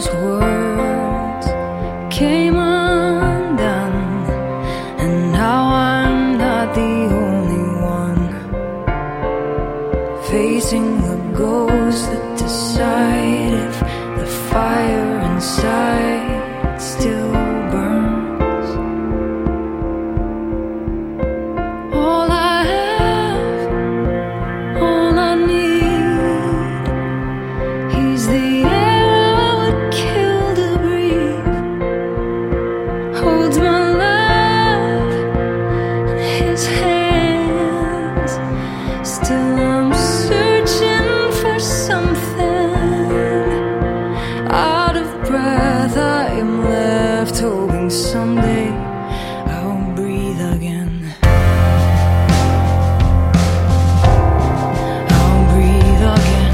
those words came undone, and now I'm not the only one facing the ghosts that decide if the fire inside still burns. All I have, all I need, he's the air I would kill to breathe. Holds my love in his hands. Still I'm searching for something. Out of breath I am left, hoping someday I'll breathe again. I'll breathe again.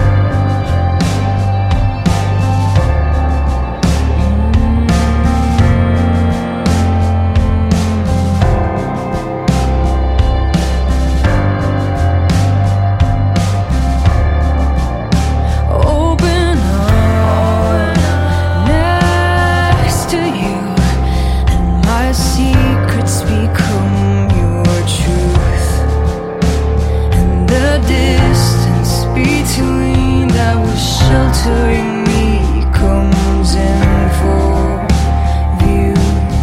Open up next to you, and my secrets become your truth. And the distance between that was sheltering me comes in full view.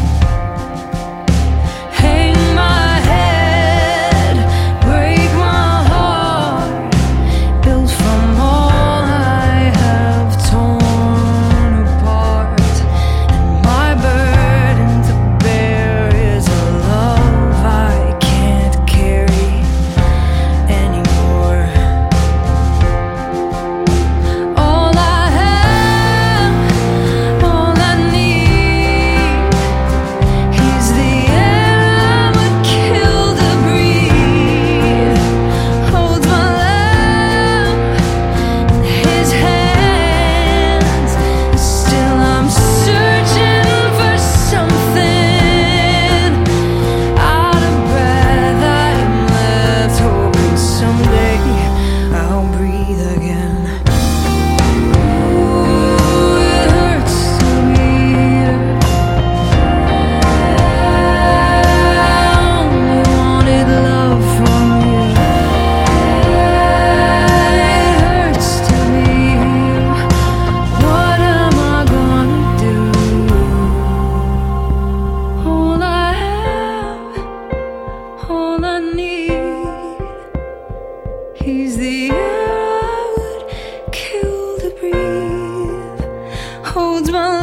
Hang my head, break my heart, built from all I have torn apart. And my burden to bear is a love I can't carry anymore. All I have, all I need, he's the air I would kill to breathe. Holds my love in his hands. Still I'm searching for something. Out of breath I am left, hoping someday I'll breathe again. Ooh, it hurts to be here. I only wanted love from you. It hurts to be here. What am I gonna do? All I have, all I need, he's the air I would kill to breathe. Holds my